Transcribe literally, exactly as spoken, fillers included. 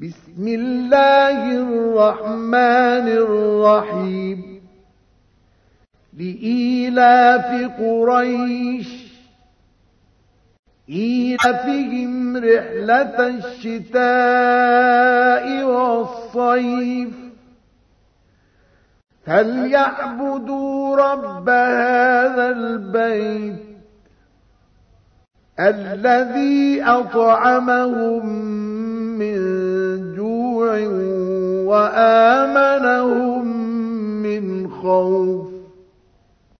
بسم الله الرحمن الرحيم لإيلاف قريش إيلافهم رحلة الشتاء والصيف فليعبدوا رب هذا البيت الذي أطعمهم من جوع وآمنهم من خوف